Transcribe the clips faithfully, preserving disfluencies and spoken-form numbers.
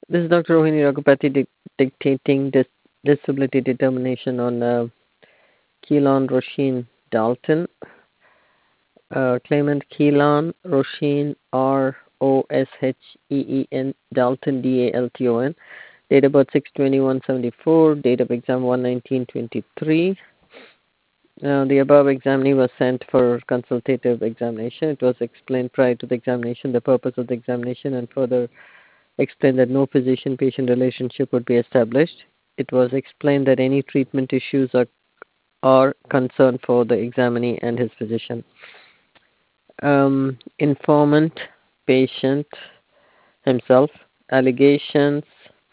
This is Doctor Rohini Raghupati dic- dictating dis- disability determination on uh, Keelan Roshin Dalton. Uh, claimant Keelan Roshin R O S H E E N Dalton D A L T O N. Date of birth six twenty-one seventy-four. Date of exam one nineteen twenty-three. Uh, the above examinee was sent for consultative examination. It was explained prior to the examination the purpose of the examination and further explained that no physician patient relationship would be established. It was explained that any treatment issues are, are concern for the examinee and his physician. Um, informant, patient himself, allegations.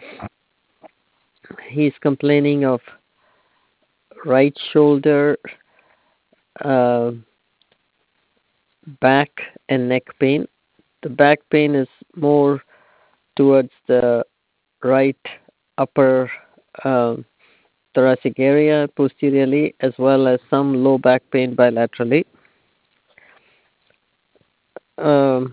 He's complaining of right shoulder, uh, back, and neck pain. The back pain is more towards the right upper um, thoracic area posteriorly, as well as some low back pain bilaterally. Um,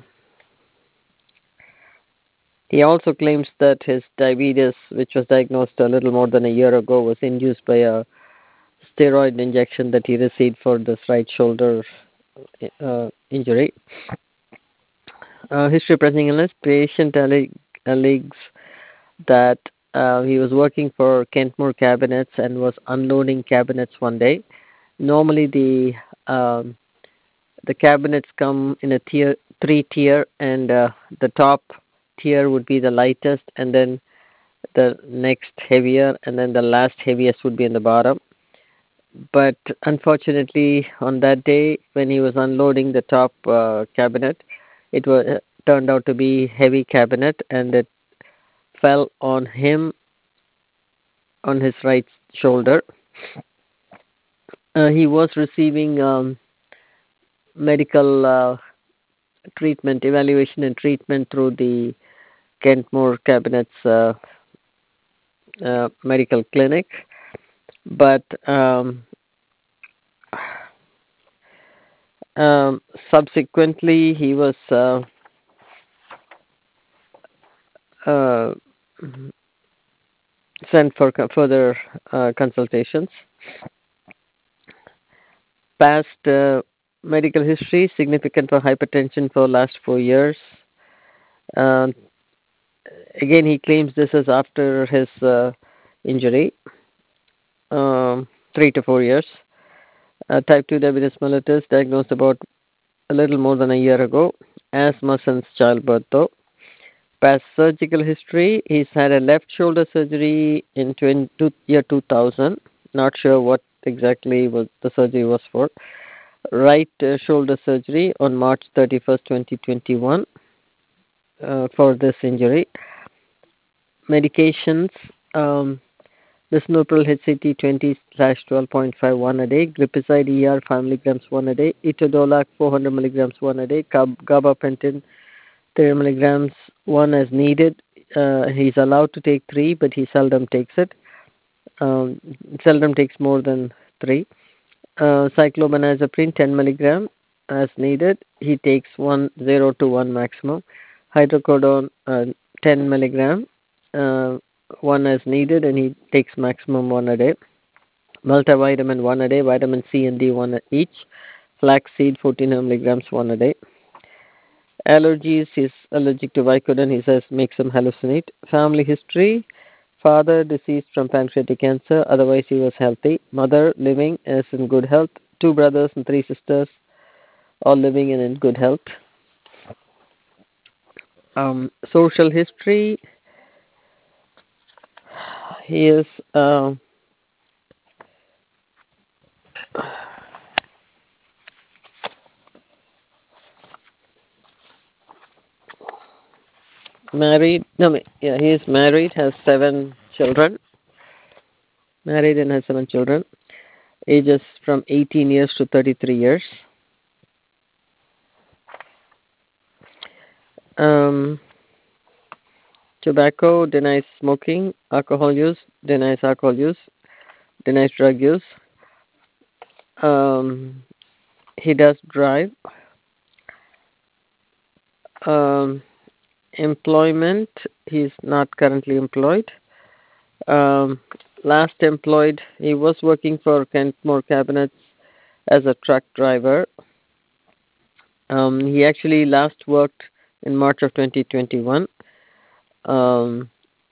he also claims that his diabetes, which was diagnosed a little more than a year ago, was induced by a steroid injection that he received for this right shoulder uh, injury. Uh, history of pressing illness. Patient alleg- alleges that uh, he was working for Kentmore Cabinets and was unloading cabinets one day. Normally, the um, the cabinets come in a tier three tier, and uh, the top tier would be the lightest, and then the next heavier, and then the last heaviest would be in the bottom. But unfortunately, on that day when he was unloading the top uh, cabinet, it was uh, turned out to be heavy cabinet, and it fell on him on his right shoulder. Uh, he was receiving um, medical uh, treatment, evaluation, and treatment through the Kentmore Cabinets uh, uh, Medical Clinic, but um, um, subsequently he was uh, uh, sent for co- further uh, consultations. Past uh, medical history significant for hypertension for last four years. Um, Again, he claims this is after his uh, injury, um, three to four years. Uh, type two diabetes mellitus diagnosed about a little more than a year ago. Asthma since childbirth, though. Past surgical history, he's had a left shoulder surgery in twenty, year two thousand. Not sure what exactly was the surgery was for. Right uh, shoulder surgery on March thirty-first, twenty twenty-one uh, for this injury. Medications, um, lisinopril H C T twenty slash twelve point five one a day, glipizide E R five milligrams one a day, etodolac four hundred milligrams one a day, gab- gabapentin thirty milligrams one as needed. Uh, he's allowed to take three, but he seldom takes it. Um, seldom takes more than three. Uh, cyclobenazepine ten milligram as needed. He takes one zero to one maximum. Hydrocodone uh, ten milligram uh, one as needed, and he takes maximum one a day. Multivitamin one a day. Vitamin C and D one each. Flaxseed fourteen milligrams one a day. Allergies, he's allergic to Vicodin, he says makes him hallucinate. Family history, father deceased from pancreatic cancer, otherwise he was healthy. Mother living is in good health. Two brothers and three sisters, all living and in good health. Um, social history, he is uh, married. No, yeah, he is married, has seven children. Married and has seven children. Ages from eighteen years to thirty-three years. Um, Tobacco, denies smoking. Alcohol use, denies alcohol use. Denies drug use. Um, he does drive. Um, Employment, he's not currently employed. Um, Last employed, he was working for Kentmore Cabinets as a truck driver. Um, he actually last worked in March of twenty twenty-one. Um,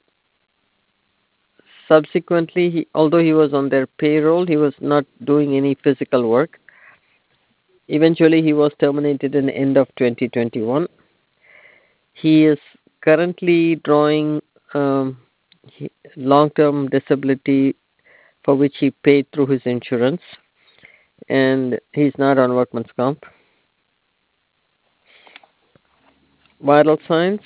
Subsequently, he, although he was on their payroll, he was not doing any physical work. Eventually, he was terminated in the end of twenty twenty-one. He is currently drawing um, he- long-term disability for which he paid through his insurance, and he's not on workman's comp. Vital signs.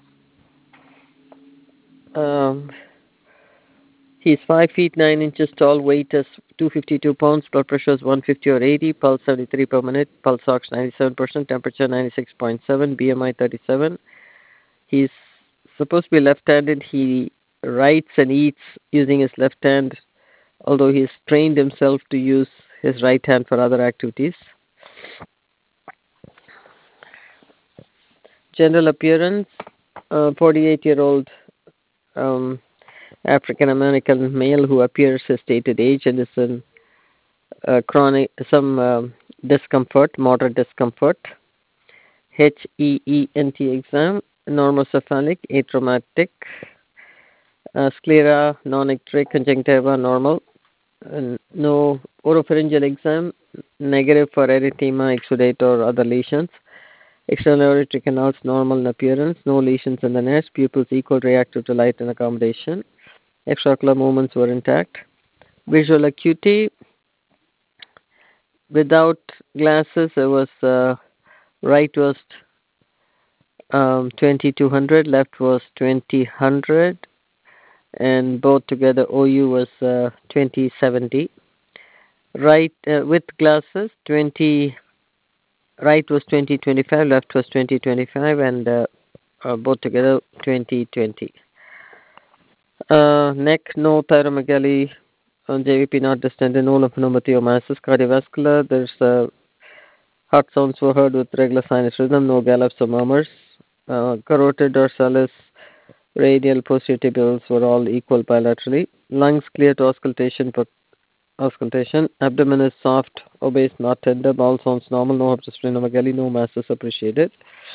Um, he's five feet nine inches tall, weight is two hundred fifty-two pounds, blood pressure is one fifty or eighty, pulse seventy-three per minute, pulse ox ninety-seven percent, temperature ninety-six point seven, B M I thirty-seven. He's supposed to be left-handed. He writes and eats using his left hand, although he's trained himself to use his right hand for other activities. General appearance, uh, forty-eight year old um, African American male who appears his stated age and is in uh, chronic, some um, discomfort, moderate discomfort. H E E N T exam, normocephalic, atraumatic, uh, sclera, non-ectric, conjunctiva, normal. Uh, no oropharyngeal exam, negative for erythema, exudate, or other lesions. External auditory canals normal in appearance, no lesions in the nest, pupils equal reactive to light and accommodation. Extraocular movements were intact. Visual acuity, without glasses, it was uh, right was um, twenty-two hundred, left was twenty hundred, and both together O U was uh, twenty seventy. Right uh, with glasses, twenty. Right was twenty twenty-five, left was twenty twenty-five, and uh, uh, both together twenty twenty. Uh, neck, no thyromegaly, uh, J V P not distended, no lymphadenopathy. Cardiovascular, there's uh, heart sounds were heard with regular sinus rhythm, no gallops or murmurs. Uh, carotid, dorsalis, radial, posterior tibials were all equal bilaterally. Lungs clear to auscultation, but auscultation. Abdomen is soft, obese, not tender. Bowel sounds normal, no splenomegaly, no masses appreciated.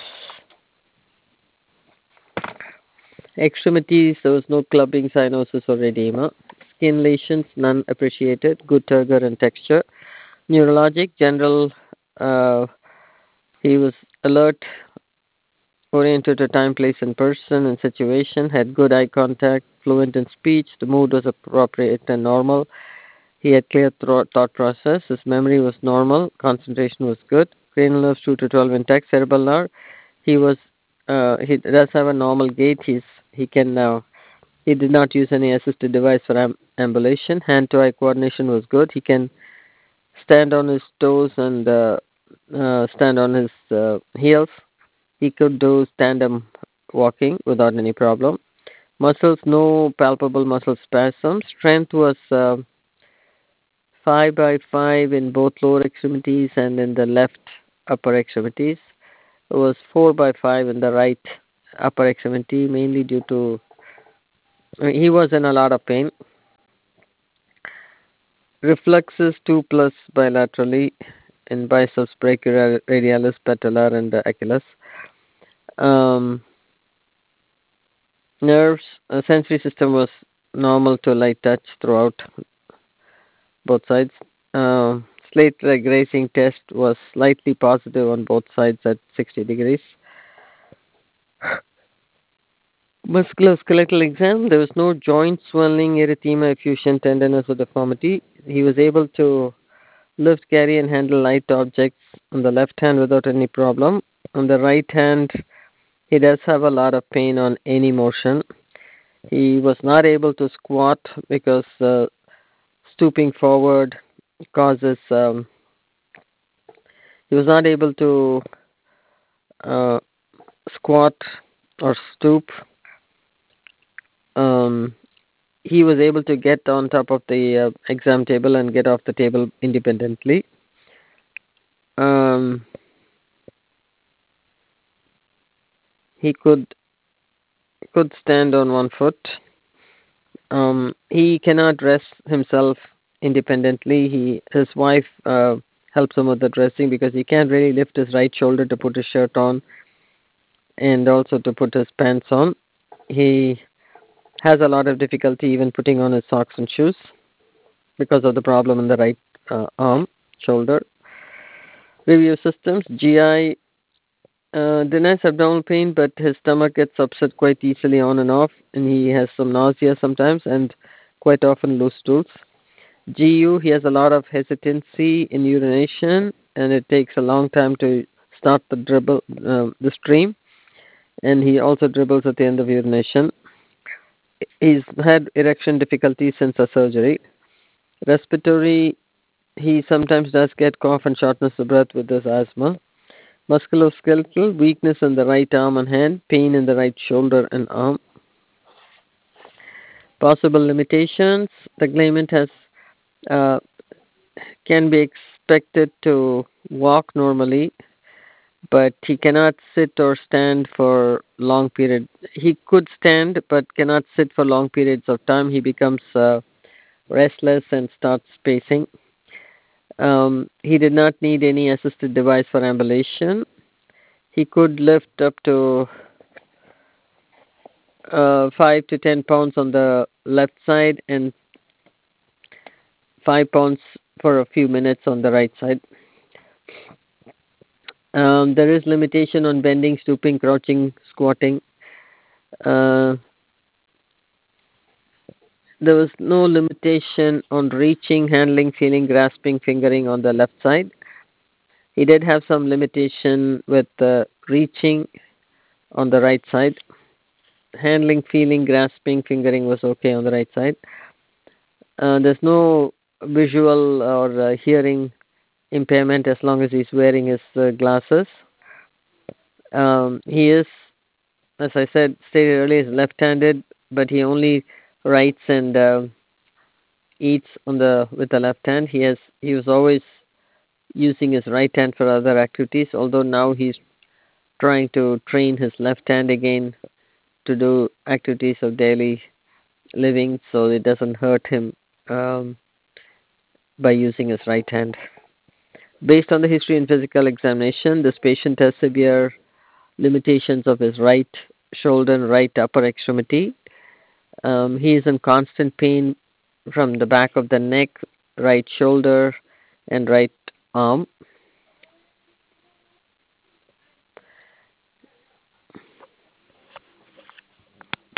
Extremities, there was no clubbing, cyanosis, or edema. Skin lesions, none appreciated. Good turgor and texture. Neurologic, general, uh, he was alert, oriented to time, place, and person and situation, had good eye contact, fluent in speech, the mood was appropriate and normal. He had clear thro- thought process, his memory was normal, concentration was good. Cranial nerves two to twelve intact, cerebral nerve, he was, uh, he does have a normal gait, he's, he can now, he did not use any assisted device for am- ambulation, hand-to-eye coordination was good, he can stand on his toes and uh, uh, stand on his uh, heels. He could do tandem walking without any problem. Muscles, no palpable muscle spasms. Strength was uh, five by five in both lower extremities and in the left upper extremities. It was four by five in the right upper extremity, mainly due to I mean, he was in a lot of pain. Reflexes two plus bilaterally in biceps brachioradialis, patellar, and uh, Achilles. Um, Nerves, uh, sensory system was normal to light touch throughout both sides. Um, slate leg racing test was slightly positive on both sides at sixty degrees. Musculoskeletal exam, there was no joint swelling, erythema, effusion, tenderness, or deformity. He was able to lift, carry, and handle light objects on the left hand without any problem. On the right hand, he does have a lot of pain on any motion. He was not able to squat because uh, stooping forward causes. Um, he was not able to uh, squat or stoop. Um, he was able to get on top of the uh, exam table and get off the table independently. Um, he could could stand on one foot. Um, he cannot dress himself independently. He his wife uh, helps him with the dressing because he can't really lift his right shoulder to put his shirt on and also to put his pants on. He has a lot of difficulty even putting on his socks and shoes because of the problem in the right uh, arm, shoulder. Review systems: G I uh, denies abdominal pain, but his stomach gets upset quite easily on and off, and he has some nausea sometimes and quite often loose stools. G U, he has a lot of hesitancy in urination, and it takes a long time to start the dribble, um, the stream, and he also dribbles at the end of urination. He's had erection difficulties since the surgery. Respiratory, he sometimes does get cough and shortness of breath with his asthma. Musculoskeletal, weakness in the right arm and hand, pain in the right shoulder and arm. Possible limitations, the claimant has uh, can be expected to walk normally, but he cannot sit or stand for long period. He could stand, but cannot sit for long periods of time. He becomes uh, restless and starts pacing. Um, he did not need any assisted device for ambulation. He could lift up to uh, five to ten pounds on the left side and five pounds for a few minutes on the right side. Um, there is limitation on bending, stooping, crouching, squatting. Uh, there was no limitation on reaching, handling, feeling, grasping, fingering on the left side. He did have some limitation with uh, reaching on the right side. Handling, feeling, grasping, fingering was okay on the right side. Uh, there's no visual or uh, hearing impairment as long as he's wearing his uh, glasses. Um, he is, as I said, stated earlier, is left-handed, but he only writes and uh, eats on the with the left hand. He has he was always using his right hand for other activities. Although now he's trying to train his left hand again to do activities of daily living, so it doesn't hurt him um, by using his right hand. Based on the history and physical examination, this patient has severe limitations of his right shoulder and right upper extremity. Um, he is in constant pain from the back of the neck, right shoulder, and right arm.